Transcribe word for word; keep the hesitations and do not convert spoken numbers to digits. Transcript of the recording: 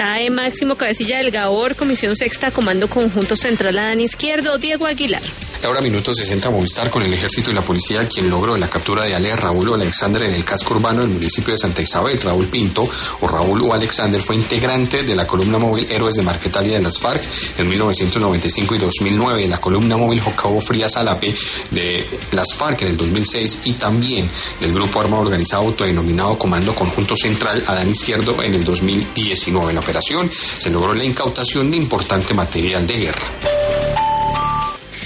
Cae Máximo Cabecilla del Gabor, Comisión Sexta, Comando Conjunto Central Adán Izquierdo, Diego Aguilar. Ahora minuto sesenta Movistar con el Ejército y la Policía, quien logró la captura de alias Raúl Alexander en el casco urbano del municipio de Santa Isabel. Raúl Pinto, o Raúl o Alexander, fue integrante de la columna móvil Héroes de Marquetalia de las FARC en mil novecientos noventa y cinco y dos mil nueve, la columna móvil Jocabo Frías Alape de las FARC en el dos mil seis y también del grupo armado organizado autodenominado Comando Conjunto Central Adán Izquierdo en el dos mil diecinueve. En la operación se logró la incautación de importante material de guerra.